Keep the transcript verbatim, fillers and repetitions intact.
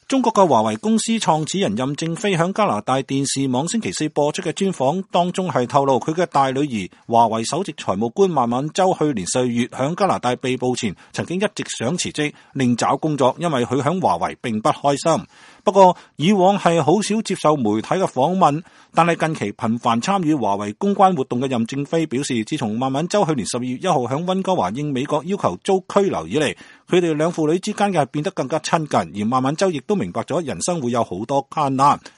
中國嘅華為公司創始人任正非響加拿大電視網星期四播出嘅專訪當中係透露，佢嘅大女兒華為首席財務官孟晚舟去年四月響加拿大被捕前，曾經一直想辭職另找工作，因為佢響華為並不開心。不過以往係好少接受媒體嘅訪問，但係近期頻繁參與華為公關活動嘅任正非表示，自從孟晚舟去年十二月一號響溫哥華應美國要求遭拘留以嚟，佢哋兩父女之間嘅係變得更加親近，而孟晚舟亦都明白咗人生會有好多艱難。